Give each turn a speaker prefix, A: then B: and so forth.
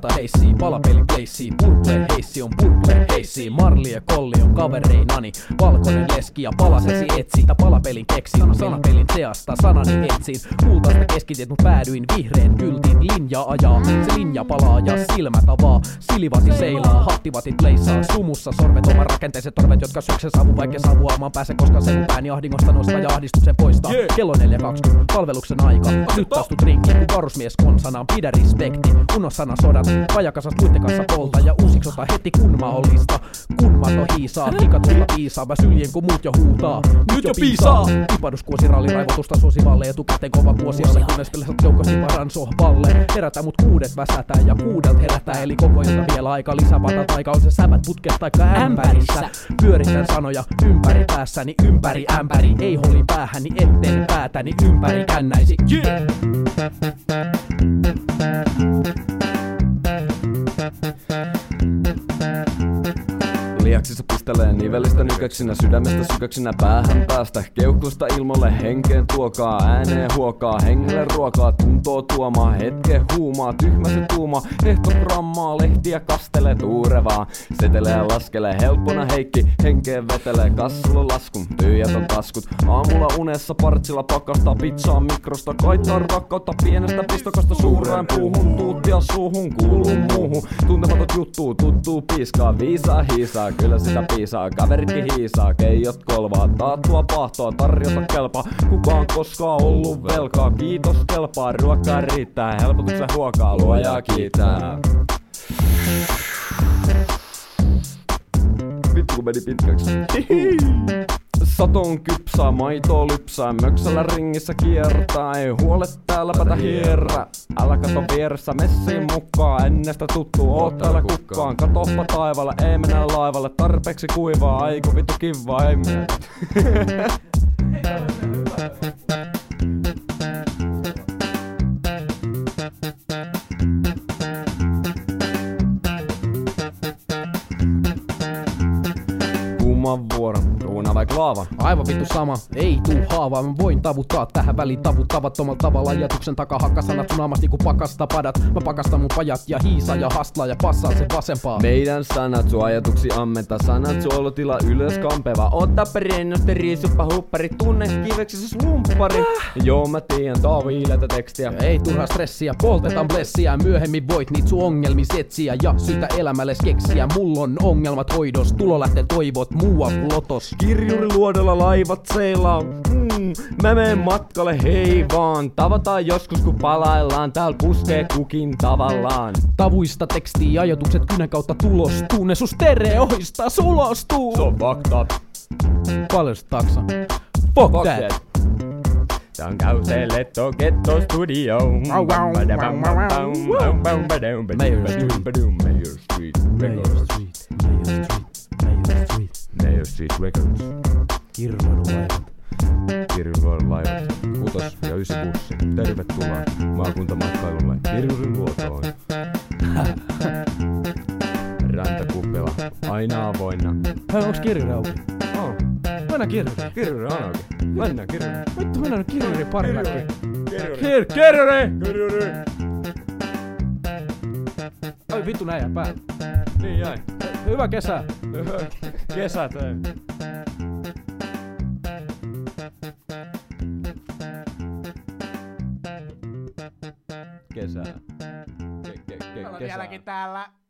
A: Uusikosta heissiin, palapelin pleissiin, purpleen heissi on purpleen heissiin. Marli ja Kolli on kavereinani, valkoinen leski ja palasesi etsitä. Palapelin keksin, sanapelin seasta sanani etsin. Kultaista keskitit mut päädyin vihreän kyltin, linja ajaa. Se linja palaa ja silmät avaa. Silivati seilaa, hattivatit leissaa. Sumussa sormet, oman rakenteiset torvet, jotka syksyn saavu vaikka saavuamaan pääse, koska sen pääni ahdingosta nostaa ja ahdistuksen poistaa. Kello 4.20, palveluksen aika. Nyt taastut rinkiin, kun varusmies konsanaan, pidä respekti. Unossana sodat, vajakasas muitten kanssa polta ja uusiksi ota heti kun mahdollista. Kun mato hiisaa, tikatulla piisaa, väsyljen kun muut jo huutaa. Nyt jo piisaa! Tipaduskuosi ralli raivotusta suosivalle, etukäteen kova kuosialle, kunnes pelesät joukosti varan sohvalle. Herätä mut 6 väsätään ja 6 herätää, eli koko ilta vielä aika lisäpatat aika on se sävät putkesta taikka ämpärissä. Pyöritän sanoja ympäri päässäni, ympäri ämpäri, ei holi päähäni, etten päätäni ympäri kännäisi.
B: Lihaksissa pistelee nivelistä nykäksinä, sydämestä sykäksinä päähän päästä. Keuhkosta ilmolle henkeen tuokaa, ääneen huokaa, hengelle ruokaa, tuntoa tuomaa, hetken huumaa, tyhmä se tuuma, hehtogrammaa, lehtiä kastelee tuurevaa. Setelee laskelee helppona Heikki, henkeen vetelee, kassulla laskun, tyhjät on taskut. Aamulla unessa partsilla pakastaa pizzaa mikrosta, kaittaa rakkautta pienestä pistokosta suureen puuhun, tuuttia suuhun, kuuluu muuhun. Tuntematot juttuu, tuttuu piiskaa, viisaa hiisaa. Kyllä sitä piisaa, kaveritkin hiisaa, keijot kolvaa, taattua pahtoa, tarjota kelpaa. Kukaan koskaan ollut velkaa, kiitos kelpaa, ruokaa riittää, helpotuksen huokaa, luojaa kiittää. Vittu kun meni pitkäksi. Saton kypsää, maitoa lypsää, möksällä ringissä kiertää, ei huole täällä päätä hierrä. Älä kato vieressä messiin mukaan, ennestä tuttu, oot täällä kukkaan. Katoppa taivaalle, ei mennä laivalle, tarpeeksi kuivaa, aiku vittu kivaa, ei mennä. Vuoro. Ruuna vai klaava?
A: Aivan vittu sama, ei tuu haavaa. Mä voin tavuttaa tähän väliin tavattomalla tavalla. Ajatuksen takaa hakkasanat sun aamas niinku pakasta padat. Mä pakastan mun pajat ja hiisaa ja hastlaa ja passaan sen vasempaa.
B: Meidän sanat sun ajatuksi ammenta. Sanat sun olotila ylös kampeva. Ota perennosti riisuppa huppari. Tunne kiveksi lumppari. Joo mä tiedän, tää on viileitä tekstiä.
A: Ei turhaa stressiä, poltetaan blessiä. Myöhemmin voit niit sun ongelmis etsiä. Ja syitä elämälle keksiä. Mulla on ongelmat hoidos, tulo lähtee toivot muuan lotos.
B: Kirjuri luodella laivat seilaa. Mä menen matkalle, hei vaan. Tavataan joskus kun palaillaan. Täällä puskee kukin tavallaan.
A: Tavuista tekstiä, ajatukset kynän kautta tulostuu. Ne sun stereoista sulostuu.
B: Se on fucked up.
A: Paljon se taksa? Fuck that.
B: Tän käysee Letto Getto Studio. Mayor Street Records. Kirjunluodon laivat. 6. ja 9 bussi. Tervetuloa maakuntamatkailulle Kirjurin luotoon. Rantakupela. Aina avoinna.
A: Onks Kirjuri auki?
B: On.
A: Mennään Kirjuriin.
B: Kirjuri on auki. Mennään Kirjuriin.
A: Vittu mennään nyt Kirjuriin pari läpi.
B: Kirjuri!
A: Ai vittu näin jää päälle.
B: Niin jäi.
A: Hyvä kesä.
B: Kesät ei. Kesää.
A: Vieläkin täällä.